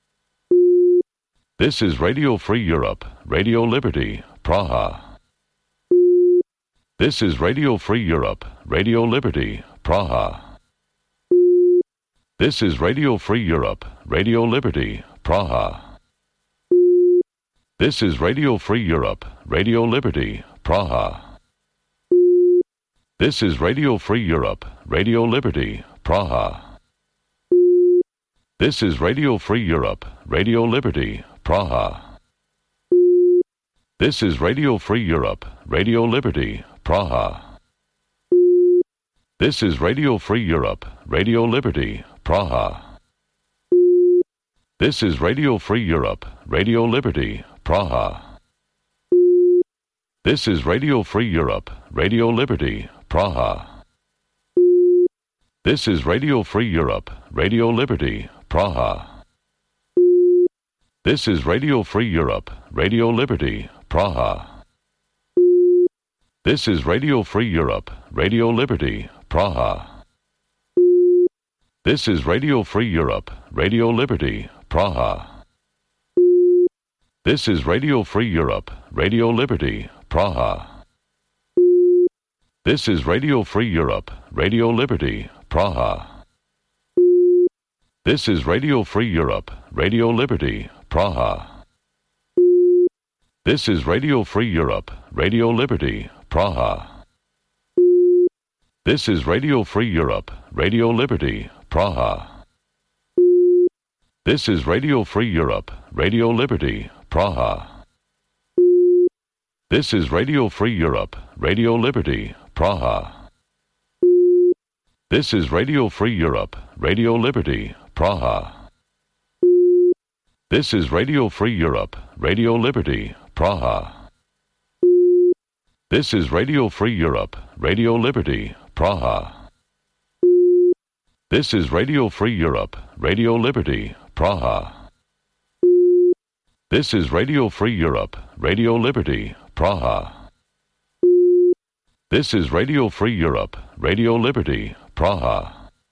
This is Radio Free Europe, Radio Liberty, Praha. This is Radio Free Europe, Radio Liberty, Praha. This is Radio Free Europe, Radio Liberty, Praha. This is Radio Free Europe, Radio Liberty, Praha. This is Radio Free Europe, Radio Liberty, Praha. This is Radio Free Europe, Radio Liberty, Praha. This is Radio Free Europe, Radio Liberty, Praha. This is Radio Free Europe, Radio Liberty, Praha. This is Radio Free Europe, Radio Liberty, Praha. This is Radio Free Europe, Radio Liberty, Praha. This is Radio Free Europe, Radio Liberty, Praha. This is Radio Free Europe, Radio Liberty, Praha. This is Radio Free Europe, Radio Liberty, Praha. This is Radio Free Europe, Radio Liberty, Praha. This is Radio Free Europe, Radio Liberty, Praha. This is Radio Free Europe, Radio Liberty, Praha. This is Radio Free Europe, Radio Liberty, Praha. This is Radio Free Europe, Radio Liberty, Praha. This is Radio Free Europe, Radio Liberty, Praha. This is Radio Free Europe, Radio Liberty, Praha. This is Radio Free Europe, Radio Liberty, Praha. This is Radio Free Europe, Radio Liberty, Praha. This is Radio Free Europe, Radio Liberty, Praha. This is Radio Free Europe, Radio Liberty, Praha. This is Radio Free Europe, Radio Liberty, Praha. This is Radio Free Europe, Radio Liberty, Praha. This is Radio Free Europe, Radio Liberty, Praha.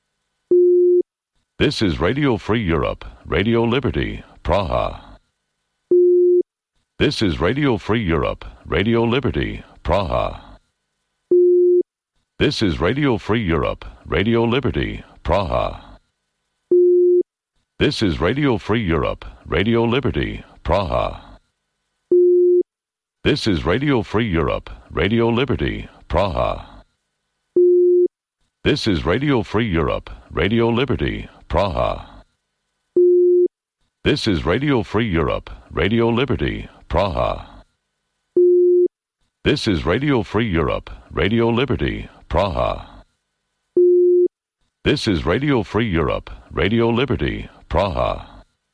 This is Radio Free Europe, Radio Liberty, Praha. This is Radio Free Europe, Radio Liberty, Praha. This is Radio Free Europe, Radio Liberty, Praha. This is Radio Free Europe, Radio Liberty, Praha. This is Radio Free Europe, Radio Liberty, Praha. This is Radio Free Europe, Radio Liberty, Praha. This is Radio Free Europe, Radio Liberty, Praha. This is Radio Free Europe, Radio Liberty, Praha. This is Radio Free Europe, Radio Liberty, Praha.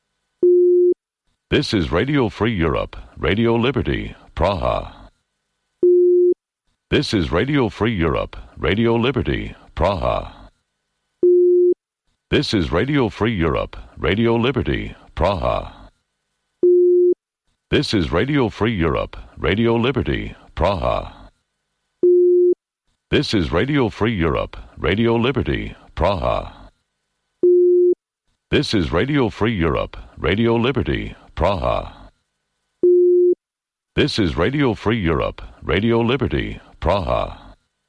This is Radio Free Europe, Radio Liberty, Praha. This is Radio Free Europe, Radio Liberty, Praha. This is Radio Free Europe, Radio Liberty, Praha. This is Radio Free Europe, Radio Liberty, Praha. This is Radio Free Europe, Radio Liberty, Praha. This is Radio Free Europe, Radio Liberty, Praha. This is Radio Free Europe, Radio Liberty, Praha.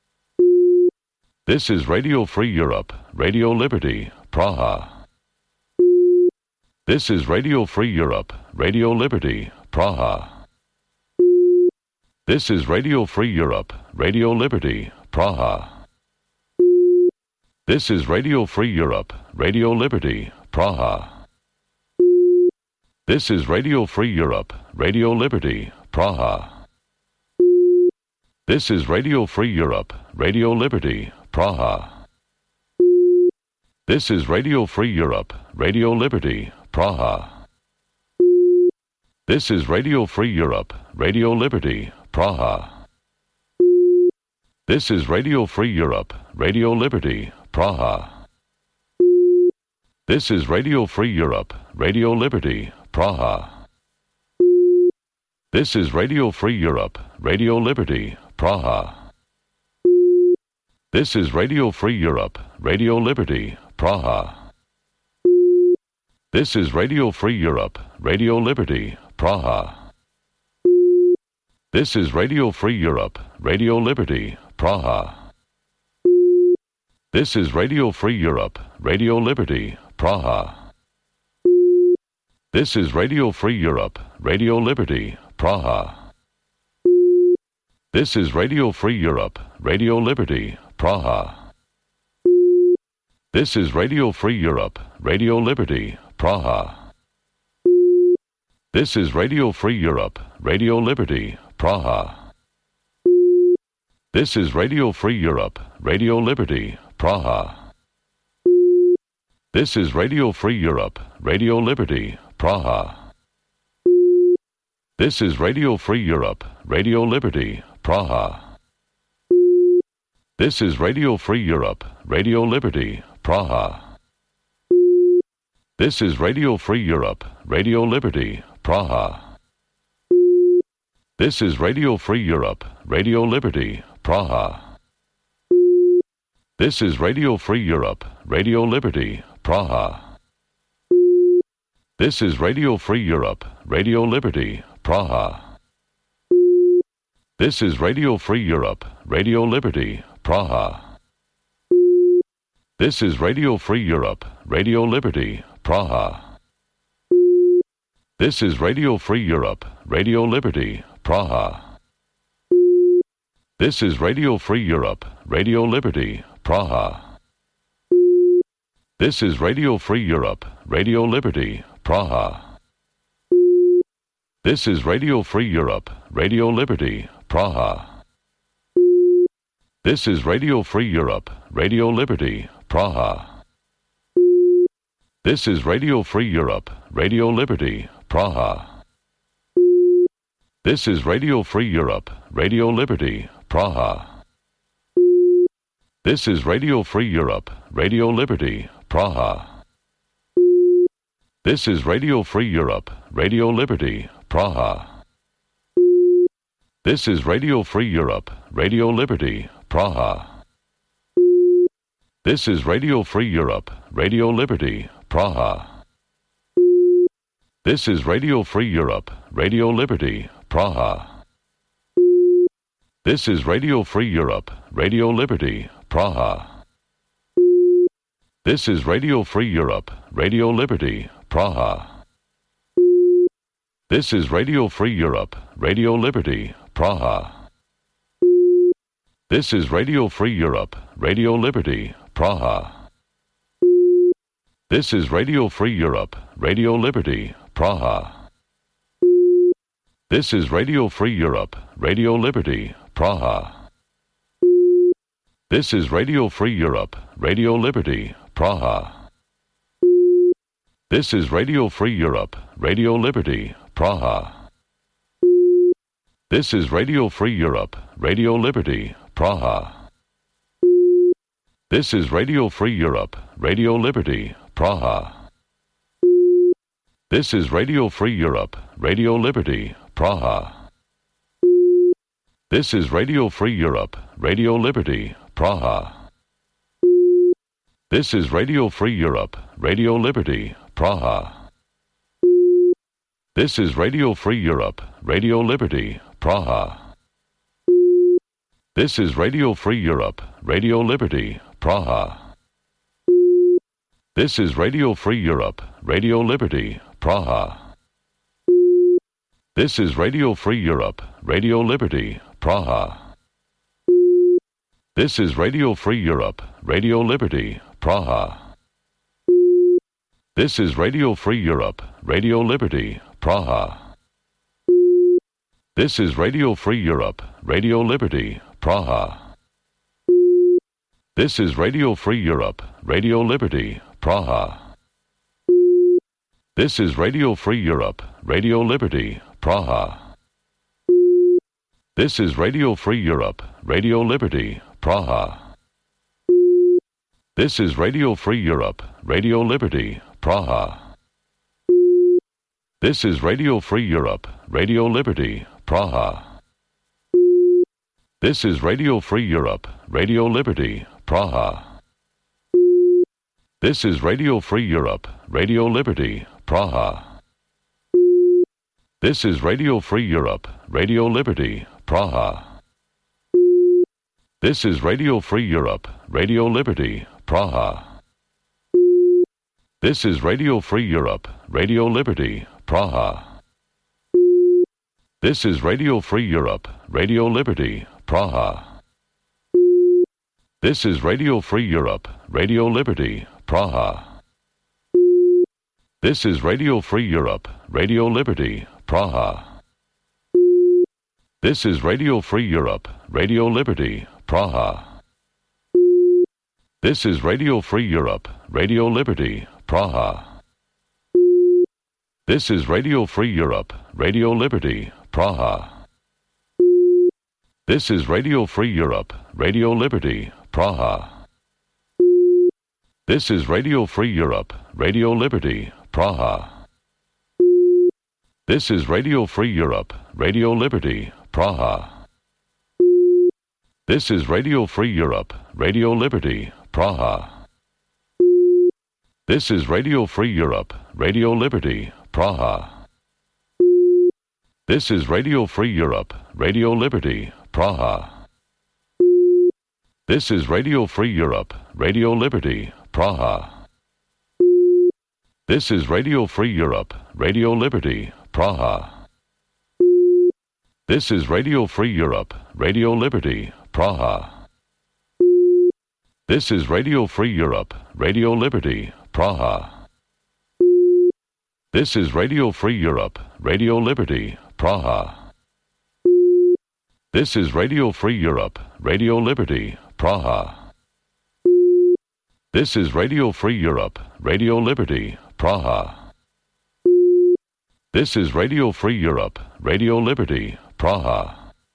This is Radio Free Europe, Radio Liberty, Praha. This is Radio Free Europe, Radio Liberty, Praha. This is Radio Free Europe, Radio Liberty, Praha. This is Radio Free Europe, Radio Liberty, Praha. This is Radio Free Europe, Radio Liberty, Praha. This is Radio Free Europe, Radio Liberty, Praha. This is Radio Free Europe, Radio Liberty, Praha. This is Radio Free Europe, Radio Liberty, Praha. This is Radio Free Europe, Radio Liberty, Praha. This is Radio Free Europe, Radio Liberty, Praha. This is Radio Free Europe, Radio Liberty, Praha. This is Radio Free Europe, Radio Liberty, Praha. This is Radio Free Europe, Radio Liberty, Praha. This is Radio Free Europe, Radio Liberty, Praha. This is Radio Free Europe, Radio Liberty, Praha. This is Radio Free Europe, Radio Liberty, Praha. This is Radio Free Europe, Radio Liberty, Praha. This is Radio Free Europe, Radio Liberty, Praha. This is Radio Free Europe, Radio Liberty, Praha. This is Radio Free Europe, Radio Liberty, Praha. This is Radio Free Europe, Radio Liberty, Praha. This is Radio Free Europe, Radio Liberty, Praha. This is Radio Free Europe, Radio Liberty, Praha. This is Radio Free Europe, Radio Liberty, Praha. This is Radio Free Europe, Radio Liberty, Praha. This is Radio Free Europe, Radio Liberty, Praha. This is Radio Free Europe, Radio Liberty, Praha. This is Radio Free Europe, Radio Liberty, Praha. This is Radio Free Europe, Radio Liberty, Praha. This is Radio Free Europe, Radio Liberty, Praha. This is Radio Free Europe, Radio Liberty, Praha. This is Radio Free Europe, Radio Liberty, Praha. This is Radio Free Europe, Radio Liberty, Praha. This is Radio Free Europe, Radio Liberty, Praha. This is Radio Free Europe, Radio Liberty, Praha. This is Radio Free Europe, Radio Liberty, Praha. This is Radio Free Europe, Radio Liberty, Praha. This is Radio Free Europe, Radio Liberty, Praha. This is Radio Free Europe, Radio Liberty, Praha. This is Radio Free Europe, Radio Liberty, Praha. This is Radio Free Europe, Radio Liberty, Praha. This is Radio Free Europe, Radio Liberty, Praha. This is Radio Free Europe, Radio Liberty, Praha. This is Radio Free Europe, Radio Liberty, Praha. This is Radio Free Europe, Radio Liberty, Praha. This is Radio Free Europe, Radio Liberty, Praha. This is Radio Free Europe, Radio Liberty, Praha. This is Radio Free Europe, Radio Liberty, Praha. This is Radio Free Europe, Radio Liberty, Praha. This is Radio Free Europe, Radio Liberty, Praha. This is Radio Free Europe, Radio Liberty, Praha. This is Radio Free Europe, Radio Liberty, Praha. This is Radio Free Europe, Radio Liberty, Praha. This is Radio Free Europe, Radio Liberty, Praha. This is Radio Free Europe, Radio Liberty, Praha. This is Radio Free Europe, Radio Liberty, Praha. This is Radio Free Europe, Radio Liberty, Praha. This is Radio Free Europe, Radio Liberty, Praha. This is Radio Free Europe, Radio Liberty, Praha. This is Radio Free Europe, Radio Liberty, Praha. This is Radio Free Europe, Radio Liberty, Praha. This is Radio Free Europe, Radio Liberty, Praha. This is Radio Free Europe, Radio Liberty, Praha. This is Radio Free Europe, Radio Liberty, Praha. This is Radio Free Europe, Radio Liberty, Praha. This is Radio Free Europe, Radio Liberty, Praha. This is Radio Free Europe, Radio Liberty, Praha. This is Radio Free Europe, Radio Liberty, Praha. This is Radio Free Europe, Radio Liberty, Praha. This is Radio Free Europe, Radio Liberty, Praha. This is Radio Free Europe, Radio Liberty, Praha. This is Radio Free Europe, Radio Liberty, Praha. This is Radio Free Europe, Radio Liberty, Praha. This is Radio Free Europe, Radio Liberty, Praha. This is Radio Free Europe, Radio Liberty, Praha. This is Radio Free Europe, Radio Liberty, Praha. This is Radio Free Europe, Radio Liberty, Praha. This is Radio Free Europe, Radio Liberty, Praha. This is Radio Free Europe, Radio Liberty, Praha. This is Radio Free Europe, Radio Liberty, Praha. This is Radio Free Europe, Radio Liberty, Praha. This is Radio Free Europe, Radio Liberty, Praha. This is Radio Free Europe, Radio Liberty, Praha. This is Radio Free Europe, Radio Liberty, Praha. This is Radio Free Europe, Radio Liberty, Praha. This is Radio Free Europe, Radio Liberty, Praha. This is Radio Free Europe, Radio Liberty, Praha. This is Radio Free Europe, Radio Liberty, Praha. This is Radio Free Europe, Radio Liberty, Praha. This is Radio Free Europe, Radio Liberty, Praha. This is Radio Free Europe, Radio Liberty, Praha.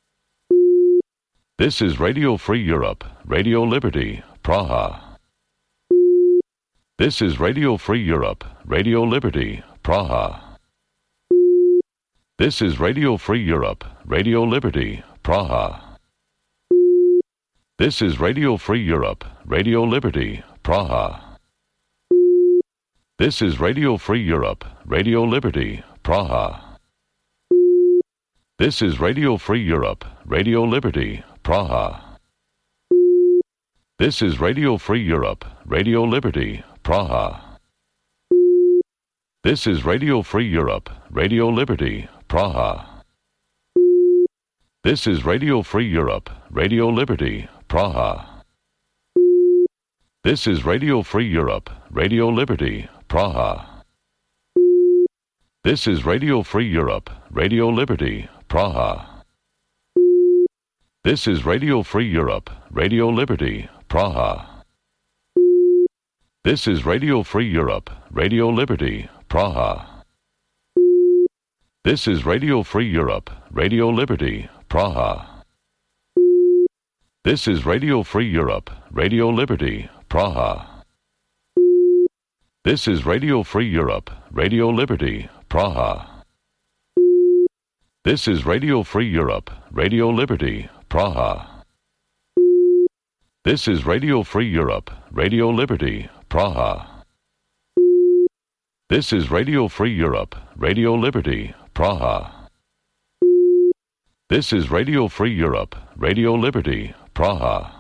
This is Radio Free Europe, Radio Liberty, Praha. This is Radio Free Europe, Radio Liberty, Praha. This is Radio Free Europe, Radio Liberty, Praha. This is Radio Free Europe, Radio Liberty, Praha. This is Radio Free Europe, Radio Liberty, Praha. This is Radio Free Europe, Radio Liberty, Praha. This is Radio Free Europe, Radio Liberty, Praha. This is Radio Free Europe, Radio Liberty, Praha. This is Radio Free Europe, Radio Liberty, Praha. This is Radio Free Europe, Radio Liberty, Praha. This is Radio Free Europe, Radio Liberty, Praha. This is Radio Free Europe, Radio Liberty, Praha. This is Radio Free Europe, Radio Liberty, Praha. This is Radio Free Europe, Radio Liberty, Praha. This is Radio Free Europe, Radio Liberty, Praha. This is Radio Free Europe, Radio Liberty, Praha. This is Radio Free Europe, Radio Liberty, Praha. This is Radio Free Europe, Radio Liberty, Praha. This is Radio Free Europe, Radio Liberty, Praha. This is Radio Free Europe, Radio Liberty, Praha.